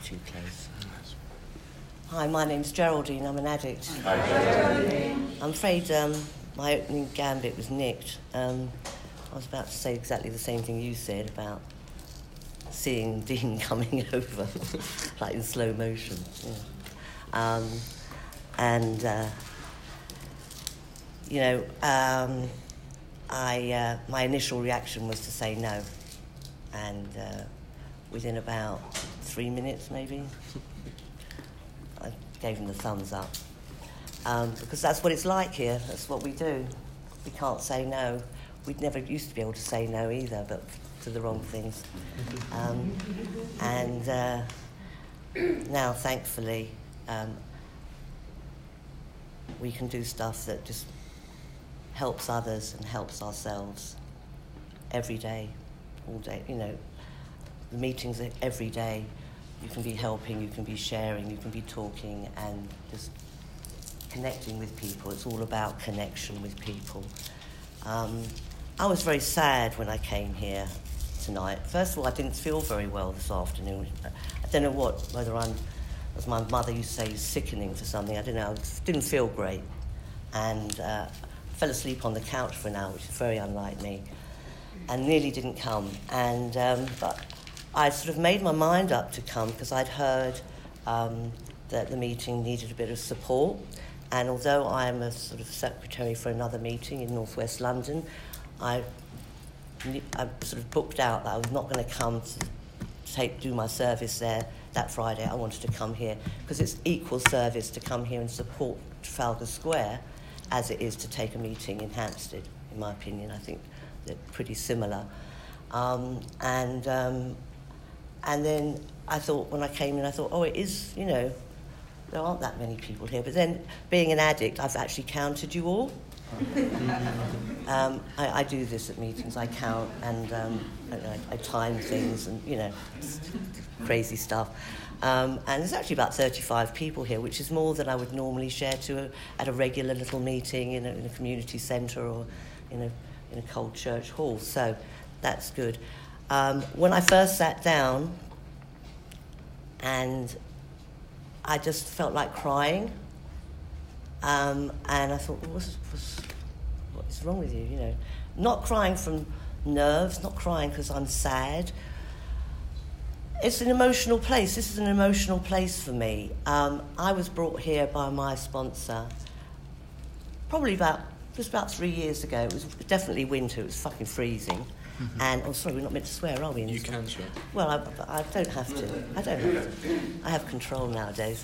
too close. Hi, my name's Geraldine. I'm an addict. Hi, Geraldine. I'm afraid my opening gambit was nicked. I was about to say exactly the same thing you said about seeing Dean coming over, like in slow motion. Yeah. My initial reaction was to say no, and within about 3 minutes, maybe, I gave him the thumbs up, because that's what it's like here. That's what we do. We can't say no. We'd never used to be able to say no either, but to the wrong things. Now, thankfully, we can do stuff that just helps others and helps ourselves every day, all day. You know, the meetings are every day. You can be helping, you can be sharing, you can be talking and just connecting with people. It's all about connection with people. I was very sad when I came here tonight. First of all, I didn't feel very well this afternoon. I don't know whether I'm, as my mother used to say, sickening for something. I don't know. I didn't feel great. And fell asleep on the couch for an hour, which is very unlike me, and nearly didn't come. And but I sort of made my mind up to come because I'd heard that the meeting needed a bit of support. And although I'm a sort of secretary for another meeting in North West London, I sort of booked out that I was not going to come to do my service there that Friday. I wanted to come here because it's equal service to come here and support Trafalgar Square as it is to take a meeting in Hampstead, in my opinion. I think they're pretty similar. And then I thought, when I came in, I thought, oh, it is, you know, there aren't that many people here. But then, being an addict, I've actually counted you all. I do this at meetings. I count and I time things and, you know, crazy stuff. And there's actually about 35 people here, which is more than I would normally share at a regular little meeting in a community centre or in a cold church hall. So that's good. When I first sat down, and I just felt like crying, and I thought, well, what is wrong with you? You know, not crying from nerves, not crying because I'm sad. It's an emotional place. This is an emotional place for me. I was brought here by my sponsor probably just about 3 years ago. It was definitely winter. It was fucking freezing. Mm-hmm. And, oh, sorry, we're not meant to swear, are we? You can swear. Well, I don't have to. I don't have to. I have control nowadays.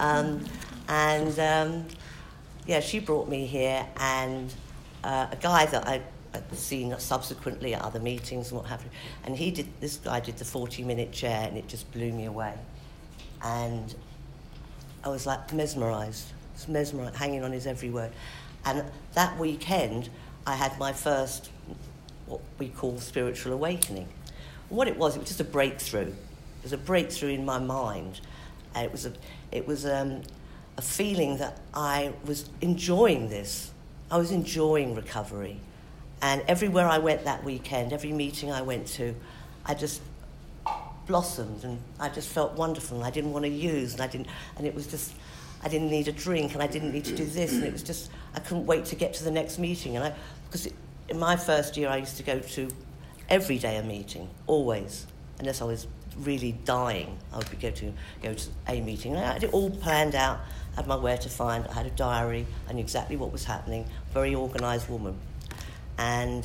Yeah, she brought me here, and a guy that I'd seen subsequently at other meetings and what have you, and this guy did the 40-minute chair, and it just blew me away. And I was like mesmerised, hanging on his every word. And that weekend, I had my first, what we call spiritual awakening. And what it was just a breakthrough. It was a breakthrough in my mind. And it was a feeling that I was enjoying this. I was enjoying recovery. And everywhere I went that weekend, every meeting I went to, I just blossomed, and I just felt wonderful, and I didn't want to use, and it was just, I didn't need a drink, and I didn't need to do this, and it was just, I couldn't wait to get to the next meeting. And because in my first year, I used to go to every day a meeting, always, unless I was really dying. I would go to a meeting. And I had it all planned out, had my where to find, I had a diary, I knew exactly what was happening, very organised woman. And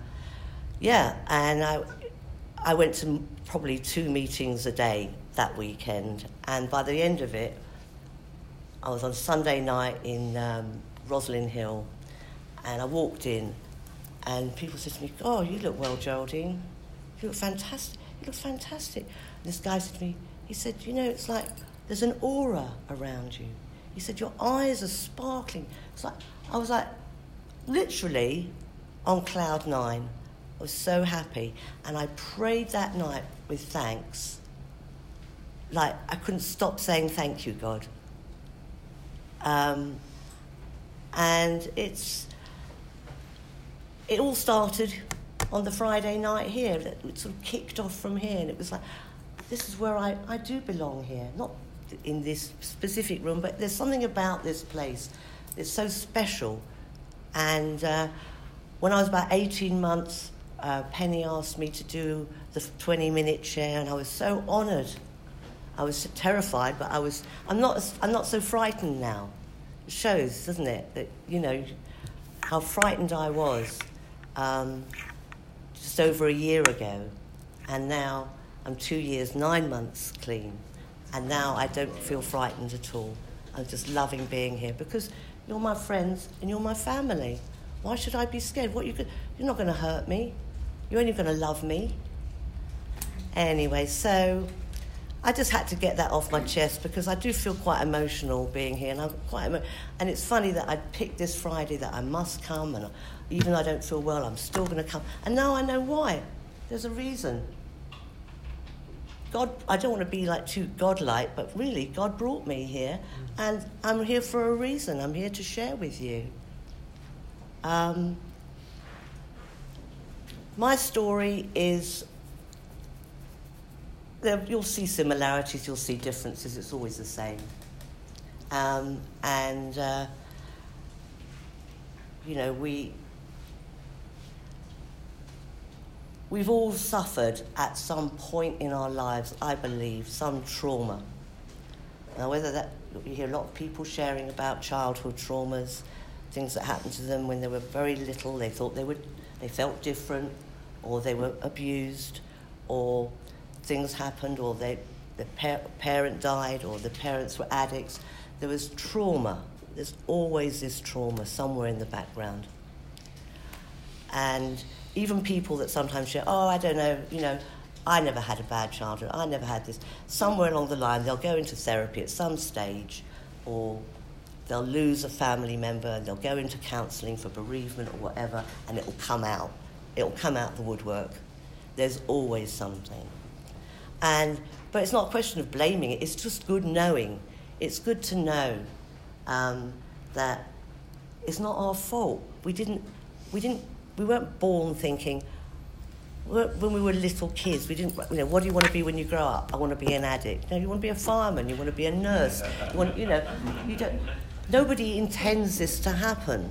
I went to probably 2 meetings a day that weekend, and by the end of it, I was on Sunday night in Roslyn Hill, and I walked in, and people said to me, "Oh, you look well, Geraldine. You look fantastic. You look fantastic." And this guy said to me, he said, "You know, it's like there's an aura around you." He said, "Your eyes are sparkling." It's like, I was like, literally on cloud 9. I was so happy, and I prayed that night with thanks. Like, I couldn't stop saying thank you, God. And it all started on the Friday night here. It sort of kicked off from here, and it was like, this is where I do belong here. Not in this specific room, but there's something about this place that's so special. And when I was about 18 months, Penny asked me to do the 20-minute share, and I was so honoured. I was terrified, but I'm not so frightened now. It shows, doesn't it, that, you know, how frightened I was just over a year ago, and now I'm 2 years, 9 months clean, and now I don't feel frightened at all. I'm just loving being here because you're my friends and you're my family. Why should I be scared? You're not going to hurt me. You're only going to love me. Anyway, so I just had to get that off my chest because I do feel quite emotional being here, and and it's funny that I picked this Friday that I must come, and even though I don't feel well, I'm still going to come. And now I know why. There's a reason. God, I don't want to be like too godlike, but really, God brought me here, and I'm here for a reason. I'm here to share with you. My story is, you'll see similarities, you'll see differences, it's always the same. You know, we've all suffered at some point in our lives, I believe, some trauma. Now, you hear a lot of people sharing about childhood traumas, things that happened to them when they were very little. They thought they felt different, or they were abused, or things happened, or the parent died, or the parents were addicts. There was trauma. There's always this trauma somewhere in the background. And even people that sometimes share, I don't know, you know, I never had a bad childhood, I never had this. Somewhere along the line, they'll go into therapy at some stage, or they'll lose a family member, and they'll go into counselling for bereavement or whatever, and it'll come out. It'll come out the woodwork. There's always something. But it's not a question of blaming it, it's just good knowing. It's good to know that it's not our fault. We weren't born thinking, when we were little kids, we didn't, you know, what do you want to be when you grow up? I want to be an addict. No, you want to be a fireman, you want to be a nurse. Nobody intends this to happen.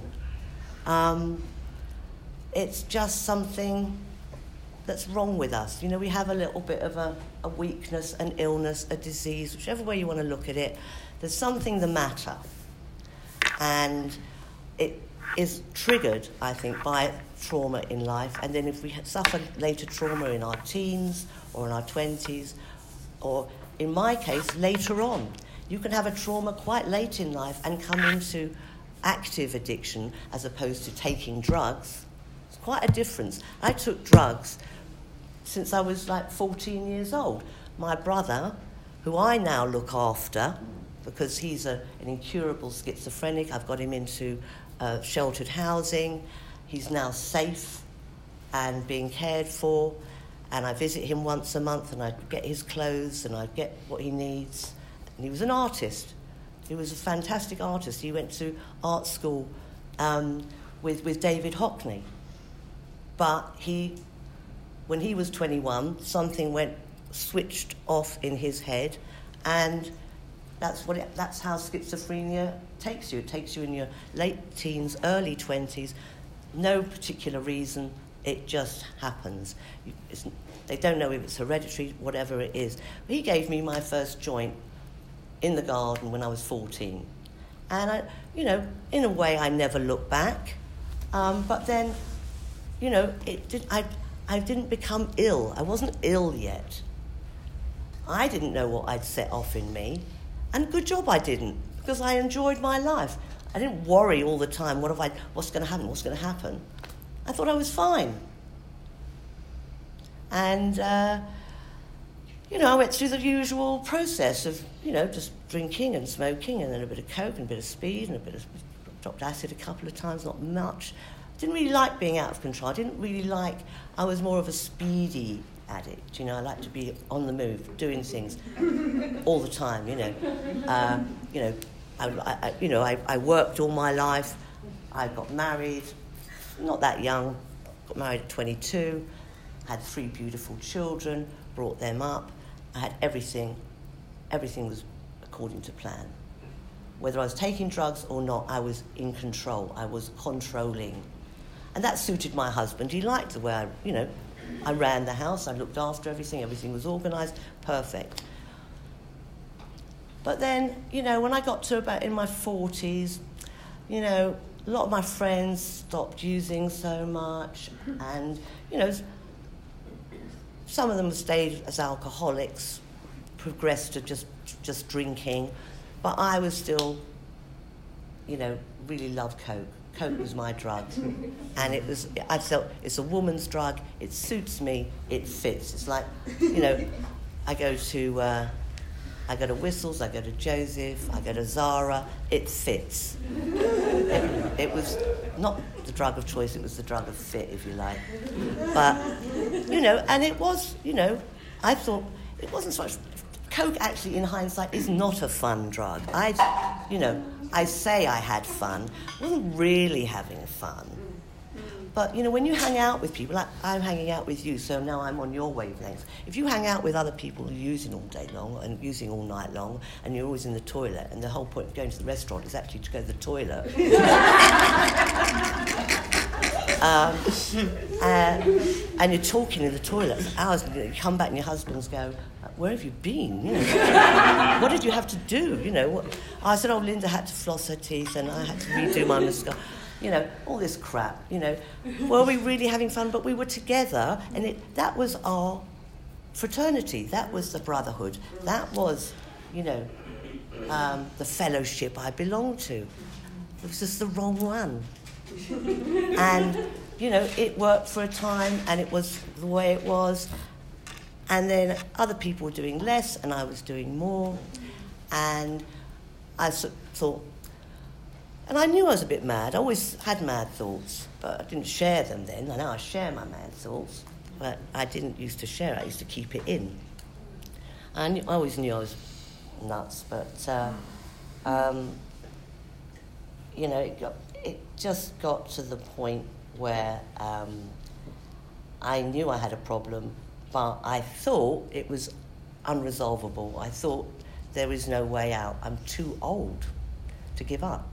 It's just something that's wrong with us. You know, we have a little bit of a weakness, an illness, a disease, whichever way you want to look at it. There's something the matter. And it is triggered, I think, by trauma in life. And then if we suffer later trauma in our teens or in our 20s, or in my case, later on, you can have a trauma quite late in life and come into active addiction as opposed to taking drugs. It's quite a difference. I took drugs since I was like 14 years old. My brother, who I now look after, because he's an incurable schizophrenic, I've got him into sheltered housing. He's now safe and being cared for, and I visit him once a month, and I get his clothes and I get what he needs. And he was an artist. He was a fantastic artist. He went to art school with David Hockney. But when he was 21, something switched off in his head, and that's how schizophrenia takes you. It takes you in your late teens, early 20s, no particular reason, it just happens. They don't know if it's hereditary, whatever it is. But he gave me my first joint in the garden when I was 14. And in a way I never looked back. But then, I didn't become ill. I wasn't ill yet. I didn't know what I'd set off in me. And good job I didn't, because I enjoyed my life. I didn't worry all the time, what's going to happen? I thought I was fine. And, I went through the usual process of, just drinking and smoking, and then a bit of coke and a bit of speed and dropped acid a couple of times, not much. Didn't really like being out of control. I was more of a speedy addict. I like to be on the move, doing things all the time. I worked all my life. I got married, not that young. Got married at 22. Had 3 beautiful children. Brought them up, I had everything. Everything was according to plan. Whether I was taking drugs or not, I was in control. I was controlling. And that suited my husband. He liked the way I ran the house, I looked after everything was organised, perfect. But then, when I got to about in my 40s, a lot of my friends stopped using so much, and, some of them stayed as alcoholics, progressed to just drinking, but I was still, really loved Coke. Coke was my drug, and I felt it's a woman's drug, it suits me, it fits. It's like, I go to Whistles, I go to Joseph, I go to Zara, it fits. It was not the drug of choice, it was the drug of fit, if you like. But, and it was, I thought it wasn't so much. Coke actually, in hindsight, is not a fun drug. I say I had fun, I wasn't really having fun. But, when you hang out with people, like I'm hanging out with you, so now I'm on your wavelength. If you hang out with other people who are using all day long and using all night long, and you're always in the toilet, and the whole point of going to the restaurant is actually to go to the toilet. And you're talking in the toilet for hours, and you come back and your husbands go, where have you been? What did you have to do? I said, Linda had to floss her teeth and I had to redo my mascara. All this crap, Were we really having fun? But we were together, and that was our fraternity. That was the brotherhood. That was, the fellowship I belonged to. It was just the wrong one. And, it worked for a time, and it was the way it was. And then other people were doing less, and I was doing more. And I thought, and I knew I was a bit mad. I always had mad thoughts, but I didn't share them then. I know I share my mad thoughts, but I didn't used to share it. I used to keep it in. I always knew I was nuts, but, it just got to the point where I knew I had a problem, but I thought it was unresolvable. I thought there is no way out. I'm too old to give up.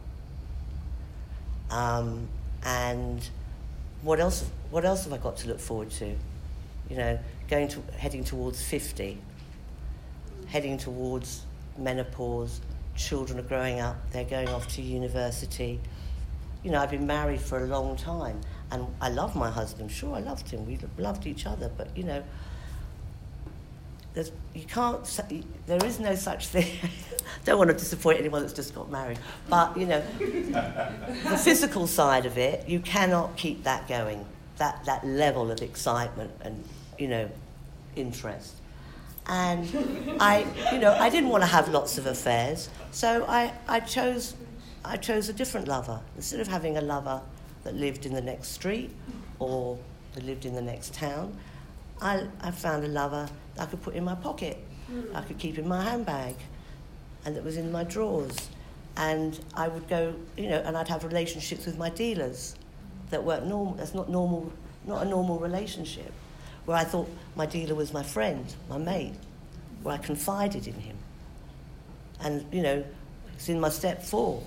And what else have I got to look forward to? Heading towards 50, heading towards menopause, children are growing up, they're going off to university. I've been married for a long time, and I love my husband. Sure, I loved him. We loved each other, but, there is no such thing. Don't want to disappoint anyone that's just got married. But, the physical side of it, you cannot keep that going, that level of excitement and, interest. And I didn't want to have lots of affairs, so I chose a different lover. Instead of having a lover that lived in the next street or that lived in the next town, I found a lover that I could put in my pocket, I could keep in my handbag, and that was in my drawers. And I would go, and I'd have relationships with my dealers that weren't normal. That's not normal, not a normal relationship, where I thought my dealer was my friend, my mate, where I confided in him. And, it's in my step 4.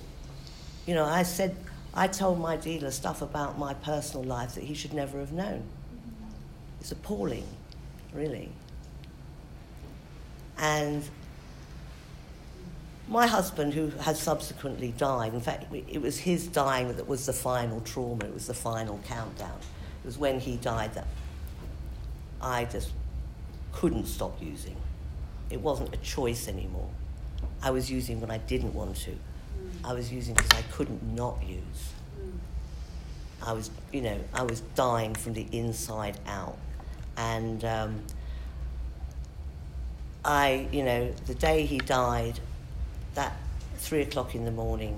I told my dealer stuff about my personal life that he should never have known. It's appalling, really. And my husband, who has subsequently died, in fact, it was his dying that was the final trauma, it was the final countdown. It was when he died that I just couldn't stop using. It wasn't a choice anymore. I was using when I didn't want to. I was using because I couldn't not use. I was dying from the inside out. And the day he died, that 3:00 in the morning,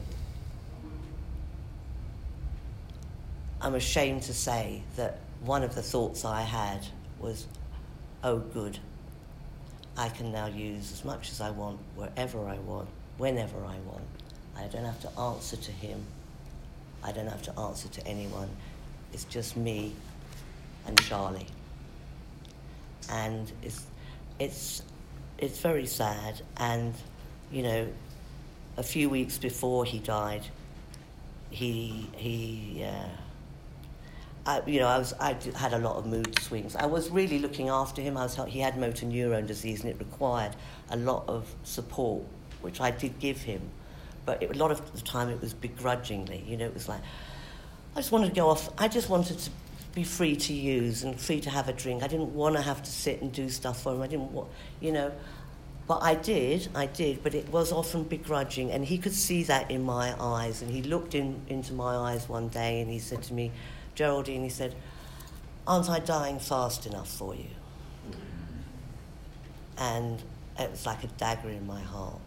I'm ashamed to say that one of the thoughts I had was, oh good, I can now use as much as I want, wherever I want, whenever I want. I don't have to answer to him. I don't have to answer to anyone. It's just me and Charlie. And it's it's very sad. And, you know, a few weeks before he died, I had a lot of mood swings. I was really looking after him. He had motor neurone disease, and it required a lot of support, which I did give him. But a lot of the time it was begrudgingly. You know, it was like, I just wanted to go off. I just wanted to be free to use and free to have a drink. I didn't want to have to sit and do stuff for him. I didn't want, you know. But I did, but it was often begrudging, and he could see that in my eyes. And he looked into my eyes one day and he said to me, Geraldine, he said, aren't I dying fast enough for you? And it was like a dagger in my heart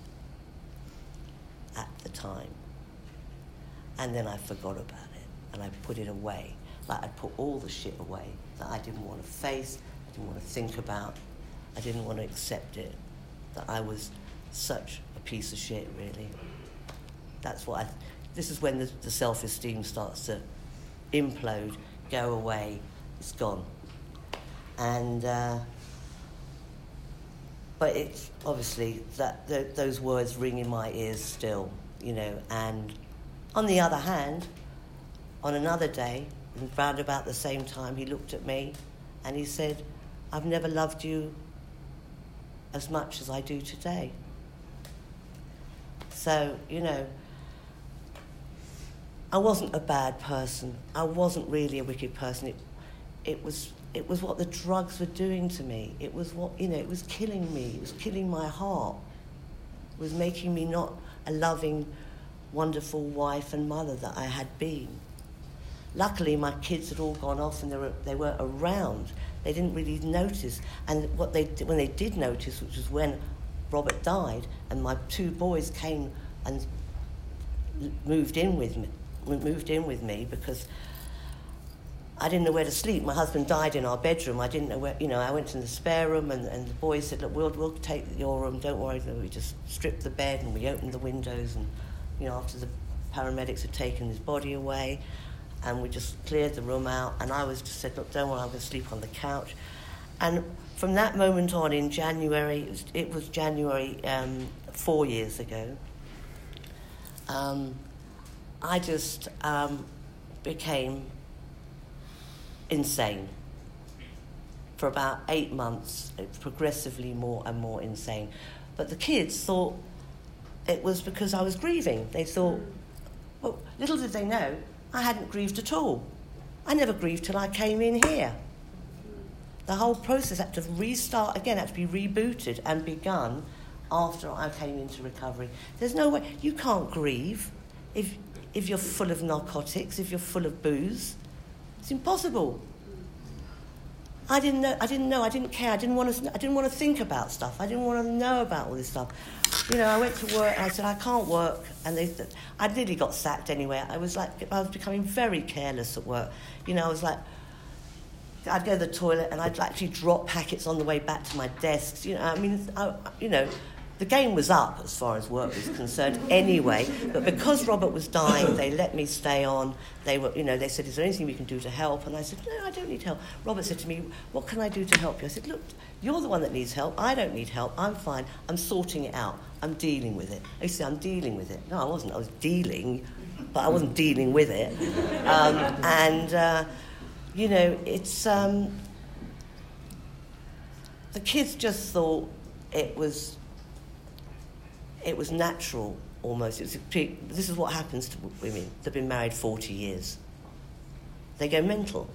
at the time. And then I forgot about it, and I put it away. Like I put all the shit away that I didn't want to face, I didn't want to think about, I didn't want to accept it, that I was such a piece of shit, really. This is when the self-esteem starts to implode, go away, it's gone. And but it's obviously that those words ring in my ears still, you know. And on the other hand, on another day, round about the same time, he looked at me and he said, I've never loved you as much as I do today. So, you know, I wasn't a bad person. I wasn't really a wicked person. It was what the drugs were doing to me. It was what, you know, it was killing me. It was killing my heart. It was making me not a loving, wonderful wife and mother that I had been. Luckily, my kids had all gone off and they were around. They didn't really notice. And when they did notice, which was when Robert died, and my two boys came and moved in with me because I didn't know where to sleep. My husband died in our bedroom. I didn't know where, you know, I went to the spare room and the boys said, look, we'll take your room, don't worry. We just stripped the bed and we opened the windows, and, you know, after the paramedics had taken his body away, and we just cleared the room out, and I was just said, look, don't worry, I'm going to sleep on the couch. And from that moment on in January, it was January 4 years ago, I just became insane. For about 8 months, progressively more and more insane. But the kids thought it was because I was grieving. They thought, well, little did they know, I hadn't grieved at all. I never grieved till I came in here. The whole process had to restart again, had to be rebooted and begun after I came into recovery. There's no way, you can't grieve if you're full of narcotics, if you're full of booze. It's impossible. I didn't know, I didn't care, I didn't want to think about stuff, I didn't want to know about all this stuff. You know, I went to work and I said, I can't work, and I nearly got sacked anyway. I was becoming very careless at work. You know, I was like, I'd go to the toilet and I'd actually drop packets on the way back to my desks. You know, I mean, the game was up as far as work was concerned anyway. But because Robert was dying, they let me stay on. They were, you know, they said, is there anything we can do to help? And I said, no, I don't need help. Robert said to me, what can I do to help you? I said, look, you're the one that needs help. I don't need help. I'm fine. I'm sorting it out. I'm dealing with it. I said, I'm dealing with it. No, I wasn't. I was dealing, but I wasn't dealing with it. You know, it's... the kids just thought it was natural, almost. This is what happens to women. They've been married 40 years. They go mental.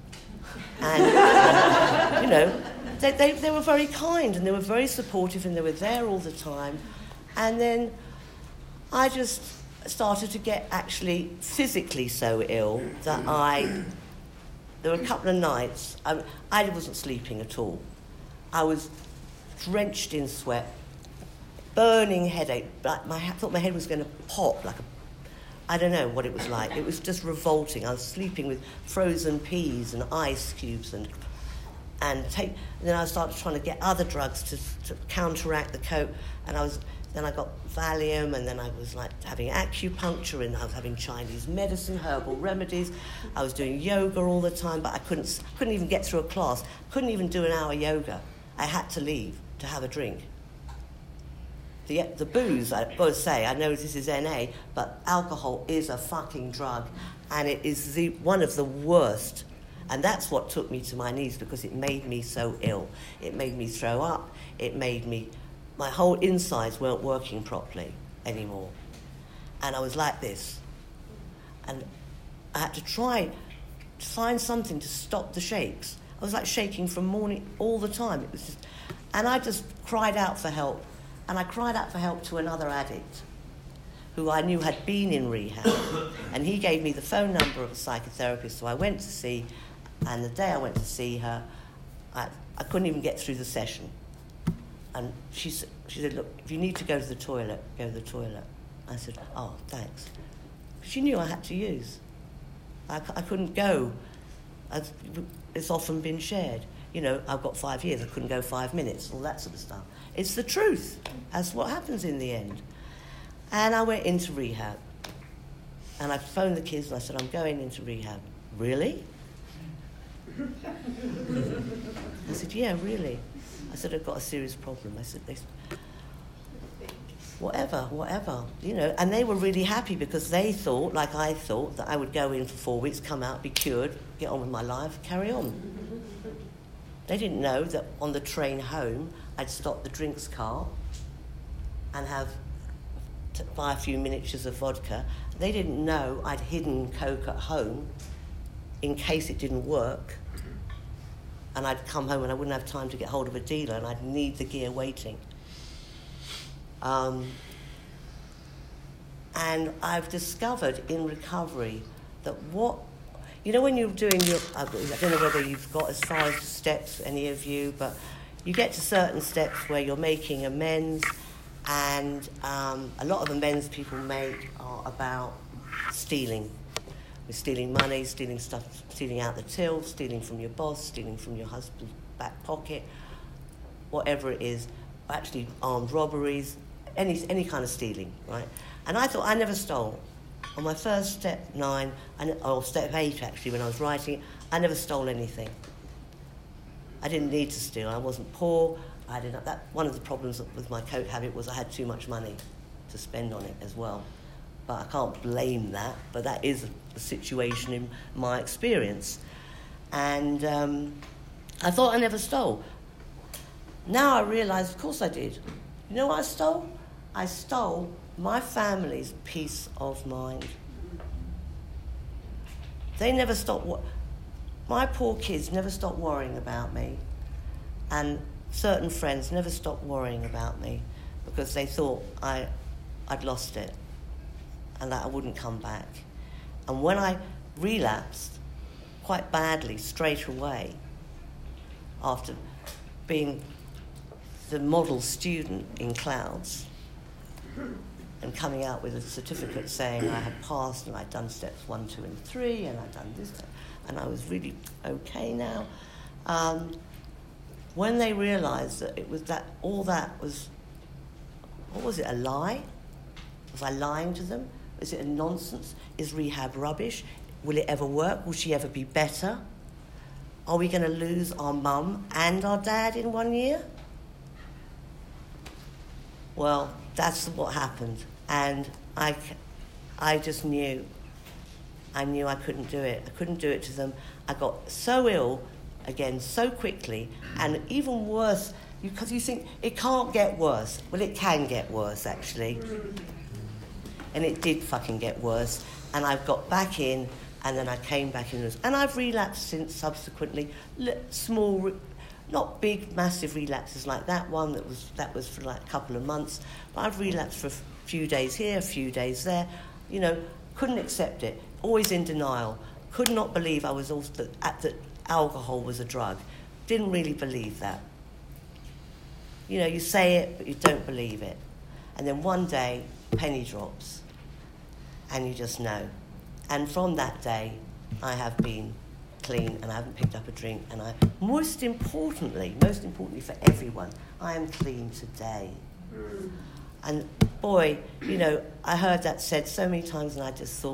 And, you know, they were very kind, and they were very supportive, and they were there all the time. And then I just started to get actually physically so ill that there were a couple of nights, I wasn't sleeping at all. I was drenched in sweat, burning headache. I thought my head was going to pop, I don't know what it was like. It was just revolting. I was sleeping with frozen peas and ice cubes, and then I started trying to get other drugs to counteract the coat, and then I got Valium, and then I was like having acupuncture, and I was having Chinese medicine, herbal remedies. I was doing yoga all the time, but I couldn't even get through a class. Couldn't even do an hour yoga. I had to leave to have a drink. The booze, I've got to say, I know this is NA, but alcohol is a fucking drug, and it is one of the worst. And that's what took me to my knees, because it made me so ill. It made me throw up. My whole insides weren't working properly anymore. And I was like this. And I had to try to find something to stop the shakes. I was like shaking from morning all the time. It was just, and I just cried out for help. And I cried out for help to another addict who I knew had been in rehab. And he gave me the phone number of a psychotherapist, so I went to see, and the day I went to see her, I couldn't even get through the session. And she said, look, if you need to go to the toilet, go to the toilet. I said, oh, thanks. She knew I had to use. I couldn't go. It's often been shared. You know, I've got 5 years, I couldn't go 5 minutes, all that sort of stuff. It's the truth. That's what happens in the end. And I went into rehab. And I phoned the kids and I said, I'm going into rehab. Really? I said, yeah, really. I said, I've got a serious problem. I said, whatever, you know. And they were really happy because they thought, like I thought, that I would go in for 4 weeks, come out, be cured, get on with my life, carry on. They didn't know that on the train home, I'd stop the drinks car and buy a few miniatures of vodka. They didn't know I'd hidden Coke at home in case it didn't work. And I'd come home and I wouldn't have time to get hold of a dealer and I'd need the gear waiting. And I've discovered in recovery that you know when you're doing I don't know whether you've got as far as the steps, any of you, but you get to certain steps where you're making amends, and a lot of amends people make are about stealing. We're stealing money, stealing stuff, stealing out the till, stealing from your boss, stealing from your husband's back pocket, whatever it is, actually armed robberies, any kind of stealing, right? And I thought I never stole. On my first step 9, or step 8 actually, when I was writing it, I never stole anything. I didn't need to steal. I wasn't poor. One of the problems with my coke habit was I had too much money to spend on it as well. But I can't blame that, but that is the situation in my experience. And I thought I never stole. Now I realise, of course I did. You know what I stole? I stole my family's peace of mind. They never stopped. My poor kids never stopped worrying about me, and certain friends never stopped worrying about me because they thought I'd lost it and that I wouldn't come back. And when I relapsed quite badly straight away, after being the model student in Clouds and coming out with a certificate saying I had passed and I'd done steps 1, 2, and 3, and I'd done this, and I was really okay now. When they realised that it was all that was, what was it, a lie? Was I lying to them? Is it a nonsense? Is rehab rubbish? Will it ever work? Will she ever be better? Are we going to lose our mum and our dad in 1 year? Well, that's what happened. And I just knew. I knew I couldn't do it. I couldn't do it to them. I got so ill again so quickly, and even worse, because you think it can't get worse. Well, it can get worse, actually. And it did fucking get worse. And I've got back in, and then I came back in. And I've relapsed since subsequently. Small, not big, massive relapses like that one. That was for like a couple of months. But I've relapsed for a few days here, a few days there. You know, couldn't accept it. Always in denial. Could not believe I was also that alcohol was a drug. Didn't really believe that. You know, you say it, but you don't believe it. And then one day, penny drops, and you just know. And from that day, I have been clean, and I haven't picked up a drink. And most importantly for everyone, I am clean today. And boy, you know, I heard that said so many times, and I just thought,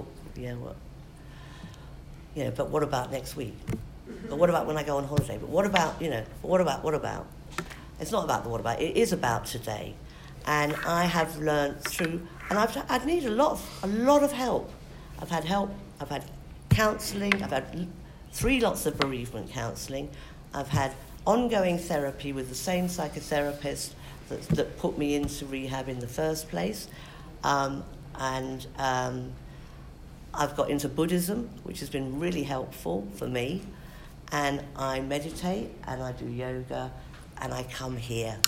but what about next week? But what about when I go on holiday? But what about, what about? It's not about the what about, it is about today. And I have learned through, and I've needed a lot of help. I've had help, I've had counselling, I've had 3 lots of bereavement counselling, I've had ongoing therapy with the same psychotherapist that put me into rehab in the first place. I've got into Buddhism, which has been really helpful for me. And I meditate, and I do yoga, and I come here.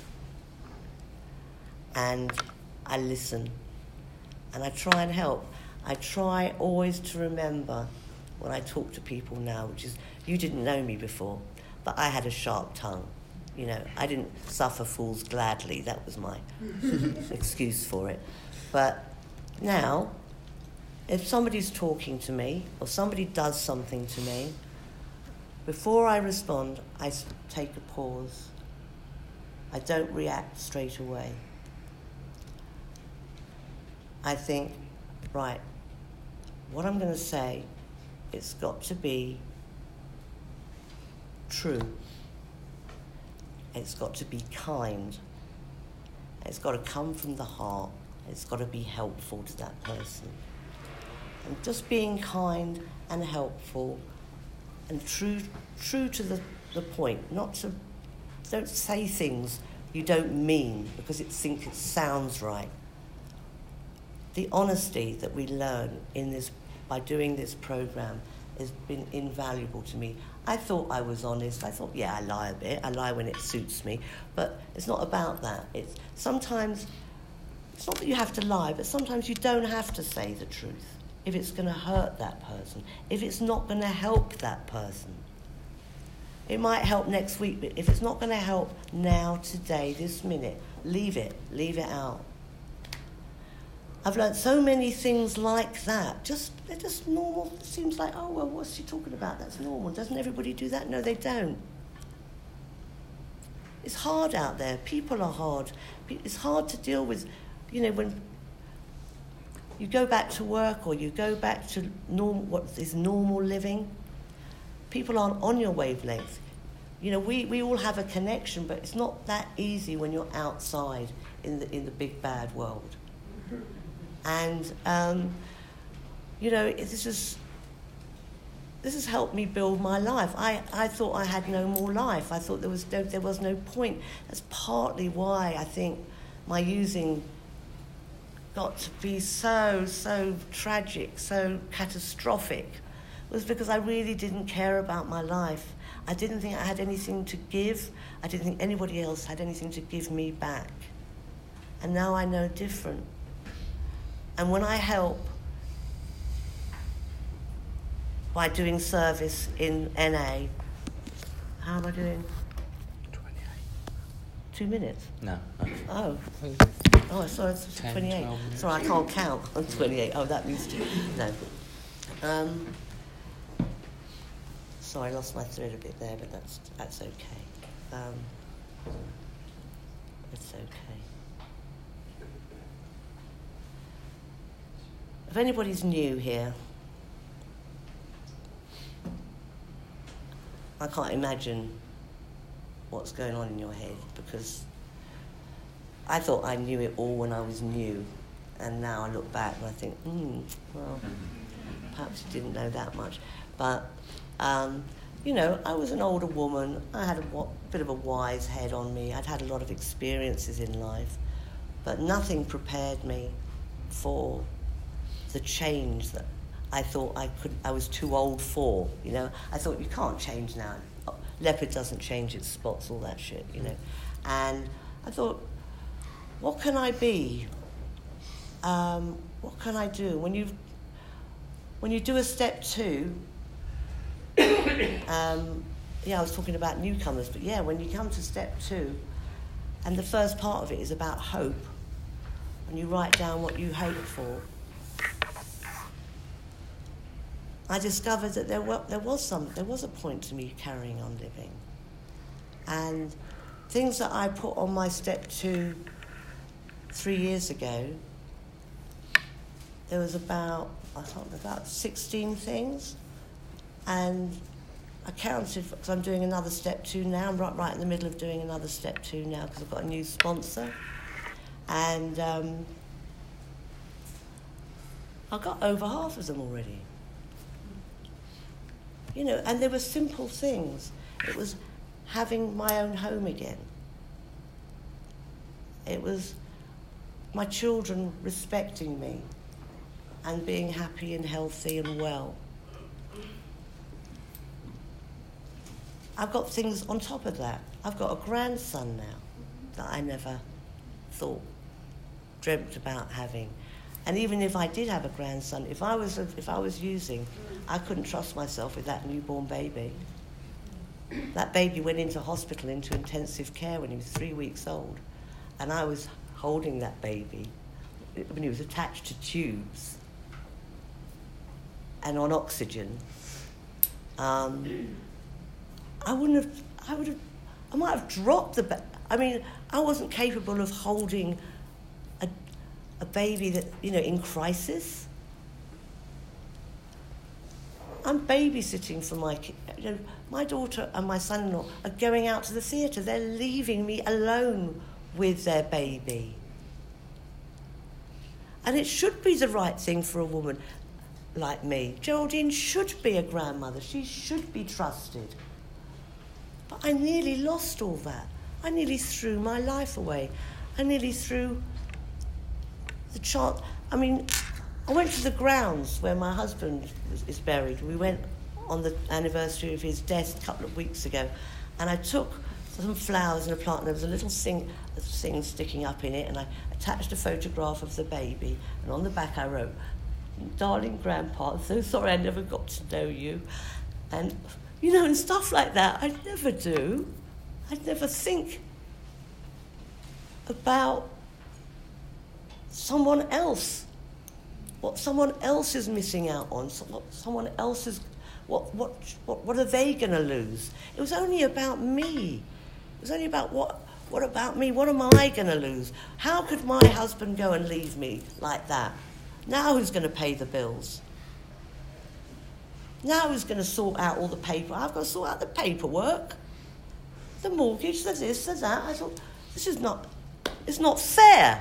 And I listen. And I try and help. I try always to remember when I talk to people now, which is, you didn't know me before, but I had a sharp tongue. You know, I didn't suffer fools gladly. That was my excuse for it. But now, if somebody's talking to me, or somebody does something to me, before I respond, I take a pause. I don't react straight away. I think, right, what I'm going to say, it's got to be true. It's got to be kind. It's got to come from the heart. It's got to be helpful to that person. And just being kind and helpful and true to the point, don't say things you don't mean because it sounds right. The honesty that we learn by doing this program has been invaluable to me. I thought I was honest. I thought, yeah, I lie a bit. I lie when it suits me. But it's not about that. Sometimes, it's not that you have to lie, but sometimes you don't have to say the truth if it's going to hurt that person, if it's not going to help that person. It might help next week, but if it's not going to help now, today, this minute, leave it out. I've learned so many things like that. They're just normal. It seems like, oh, well, what's she talking about? That's normal. Doesn't everybody do that? No, they don't. It's hard out there. People are hard. It's hard to deal with, when you go back to work or you go back to what is normal living. People aren't on your wavelength. We all have a connection, but it's not that easy when you're outside in the big bad world. And this has helped me build my life. I thought I had no more life. I thought there was no point. That's partly why I think my using got to be so tragic, so catastrophic, was because I really didn't care about my life. I didn't think I had anything to give. I didn't think anybody else had anything to give me back. And now I know different. And when I help by doing service in NA, how am I doing? 28. 2 minutes? No. Oh, I saw it's 28. Sorry, I can't count on 28. Oh, that means 2. No. Sorry, I lost my thread a bit there, but that's okay. It's okay. If anybody's new here, I can't imagine what's going on in your head, because I thought I knew it all when I was new, and now I look back and I think, well, perhaps you didn't know that much. But, I was an older woman. I had a bit of a wise head on me. I'd had a lot of experiences in life, but nothing prepared me for the change that I thought I was too old for. I thought, you can't change now. Leopard doesn't change its spots, all that shit, And I thought, what can I be? What can I do? When you do a step 2, I was talking about newcomers, but when you come to step 2, and the first part of it is about hope, and you write down what you hope for, I discovered that there was a point to me carrying on living. And things that I put on my step 2 3 years ago, there was about 16 things. And I counted, because I'm doing another step 2 now. I'm right in the middle of doing another step 2 now because I've got a new sponsor. And I got over half of them already. You know, and they were simple things. It was having my own home again. It was my children respecting me and being happy and healthy and well. I've got things on top of that. I've got a grandson now that I never dreamt about having. And even if I did have a grandson, if I was using, I couldn't trust myself with that newborn baby. That baby went into hospital, into intensive care when he was 3 weeks old. And I was holding that baby when he was attached to tubes and on oxygen. I might have dropped I wasn't capable of holding a baby that, you know, in crisis. I'm babysitting for my kid. You know, my daughter and my son-in-law are going out to the theatre. They're leaving me alone with their baby. And it should be the right thing for a woman like me. Geraldine should be a grandmother. She should be trusted. But I nearly lost all that. I nearly threw my life away. I nearly threw the chance. I mean, I went to the grounds where my husband is buried. We went on the anniversary of his death a couple of weeks ago, and I took some flowers and a plant, and there was a little thing sticking up in it, and I attached a photograph of the baby, and on the back I wrote, "Darling Grandpa, I'm so sorry I never got to know you." And, you know, and stuff like that. I'd never do. I'd never think about someone else, what someone else is missing out on, what someone else is, what are they going to lose? It was only about me. It was only about what about me? What am I going to lose? How could my husband go and leave me like that? Now who's going to pay the bills? Now who's going to sort out all the paper? I've got to sort out the paperwork, the mortgage, the this, the that. I thought, it's not fair.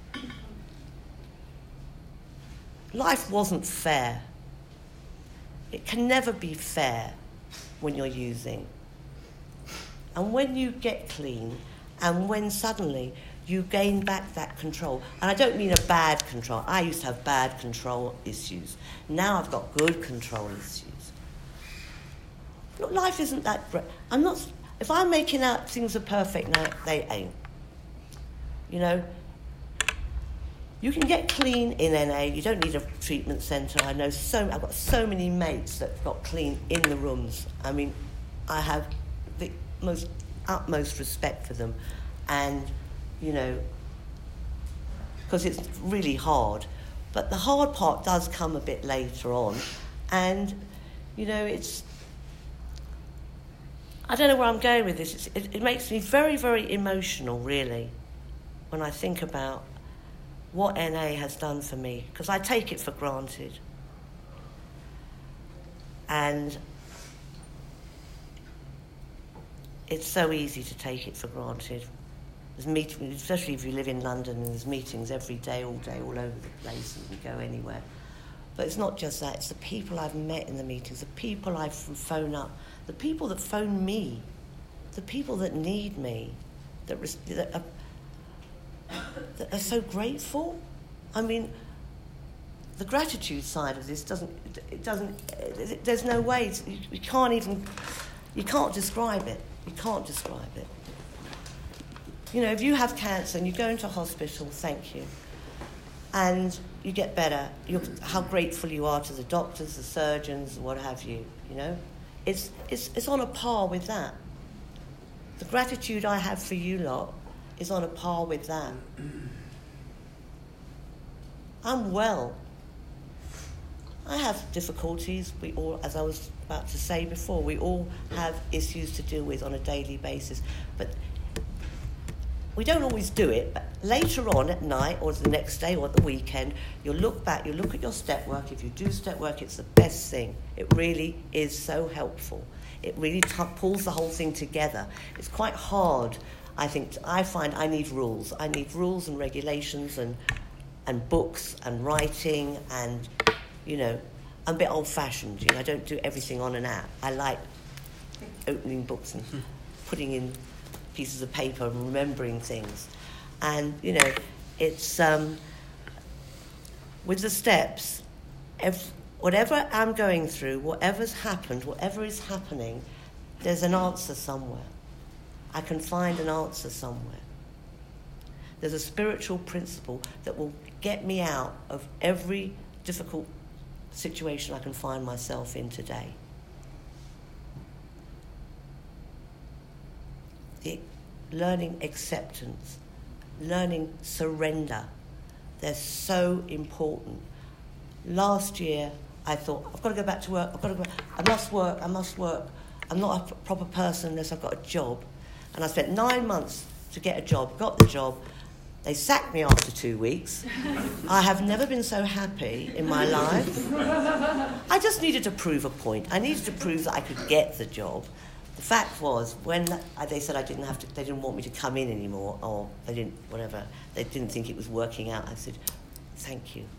Life wasn't fair. It can never be fair when you're using. And when you get clean, and when suddenly you gain back that control, and I don't mean a bad control. I used to have bad control issues. Now I've got good control issues. Look, life isn't that great. If I'm making out things are perfect now, they ain't. You know, you can get clean in NA. You don't need a treatment centre. I've got so many mates that got clean in the rooms. I mean, I have the utmost respect for them, and, you know, because it's really hard. But the hard part does come a bit later on, and, you know, I don't know where I'm going with this. It makes me very, very emotional, really, when I think about what NA has done for me, because I take it for granted. And it's so easy to take it for granted. There's meetings, especially if you live in London, and there's meetings every day, all over the place, and you go anywhere. But it's not just that, it's the people I've met in the meetings, the people I phone up, the people that phone me, the people that need me, that are so grateful. I mean, the gratitude side of this there's no way, you can't describe it. You can't describe it. You know, if you have cancer and you go into hospital, thank you, and you get better, how grateful you are to the doctors, the surgeons, what have you, you know? It's on a par with that. The gratitude I have for you lot is on a par with that. I'm well. I have difficulties. We all, as I was about to say before, we all have issues to deal with on a daily basis. But we don't always do it. But later on at night or the next day or at the weekend, you'll look back, you'll look at your step work. If you do step work, it's the best thing. It really is so helpful. It really pulls the whole thing together. It's quite hard, I think. I find I need rules. I need rules and regulations and books and writing and, you know, I'm a bit old-fashioned. You know, I don't do everything on an app. I like opening books and putting in pieces of paper and remembering things. And, you know, it's, with the steps, whatever I'm going through, whatever's happened, whatever is happening, there's an answer somewhere. I can find an answer somewhere. There's a spiritual principle that will get me out of every difficult situation I can find myself in today. Learning acceptance, learning surrender, they're so important. Last year, I thought, I've got to go back to work, I must work. I'm not a proper person unless I've got a job. And I spent 9 months to get a job, got the job. They sacked me after 2 weeks. I have never been so happy in my life. I just needed to prove a point. I needed to prove that I could get the job. The fact was, when they said they didn't want me to come in anymore, or they didn't think it was working out, I said, thank you.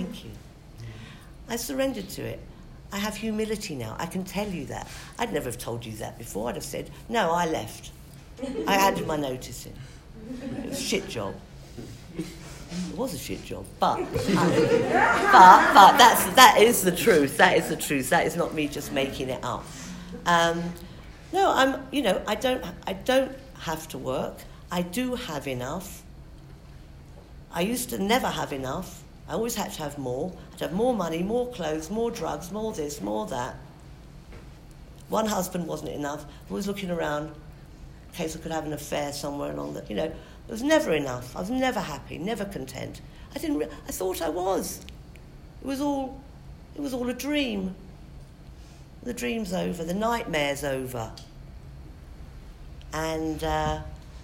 I surrendered to it. I have humility now. I can tell you that. I'd never have told you that before. I'd have said, no, I left. I handed my notice in. It was a shit job. It was a shit job, but that is the truth. That is the truth. That is not me just making it up. No, I don't have to work. I do have enough. I used to never have enough. I always had to have more. I'd have more money, more clothes, more drugs, more this, more that. One husband wasn't enough. I was looking around in case I could have an affair somewhere along that. You know, there was never enough. I was never happy, never content. I thought I was. It was all a dream. The dream's over. The nightmare's over. And I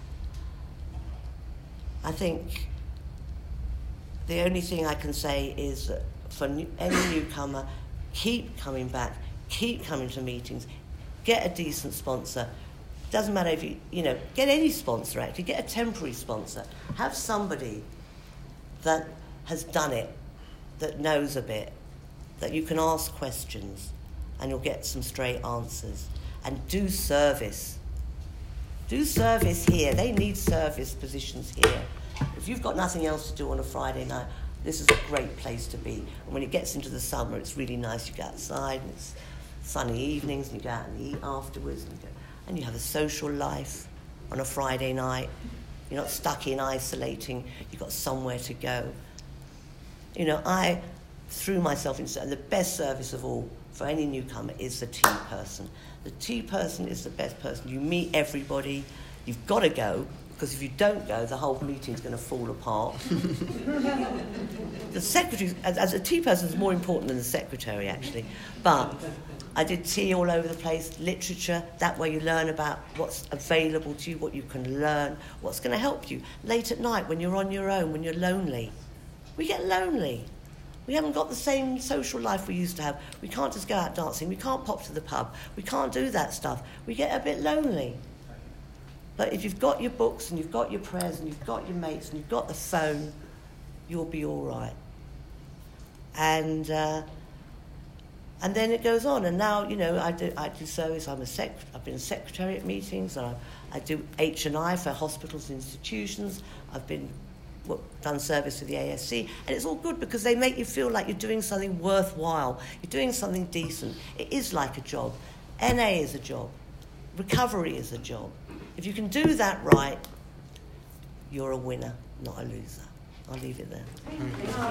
think the only thing I can say is that for any newcomer, keep coming back, keep coming to meetings, get a decent sponsor. Doesn't matter if you get any sponsor actually, get a temporary sponsor. Have somebody that has done it, that knows a bit, that you can ask questions and you'll get some straight answers. And do service. Do service here. They need service positions here. If you've got nothing else to do on a Friday night, this is a great place to be. And when it gets into the summer, it's really nice. You go outside, and it's sunny evenings, and you go out and eat afterwards, and you have a social life on a Friday night. You're not stuck in isolating. You've got somewhere to go. You know, I threw myself into the best service of all for any newcomer is the tea person. The tea person is the best person. You meet everybody. You've got to go, because if you don't go, the whole meeting's going to fall apart. The secretary, as a tea person, is more important than the secretary, actually. But I did tea all over the place, literature. That way you learn about what's available to you, what you can learn, what's going to help you. Late at night, when you're on your own, when you're lonely. We get lonely. We haven't got the same social life we used to have. We can't just go out dancing. We can't pop to the pub. We can't do that stuff. We get a bit lonely. But if you've got your books and you've got your prayers and you've got your mates and you've got the phone, you'll be all right. And then it goes on. And now, you know, I do service. I've been a secretary at meetings. And I do H&I for hospitals and institutions. I've done service with the ASC, and it's all good because they make you feel like you're doing something worthwhile. You're doing something decent. It is like a job. NA is a job. Recovery is a job. If you can do that right, you're a winner, not a loser. I'll leave it there.